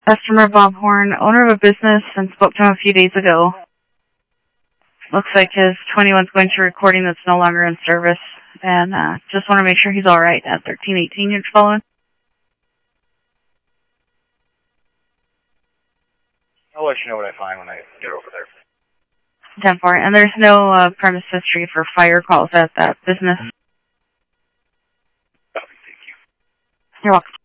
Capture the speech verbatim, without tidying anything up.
Customer Bob Horn, owner of a business, and spoke to him a few days ago. Looks like his twenty-one's going to recording that's no longer in service. And uh, just want to make sure he's all right at thirteen eighteen you're following. I'll let you know what I find when I get over there. ten four. And there's no uh, premise history for fire calls at that business. Thank you. You're welcome.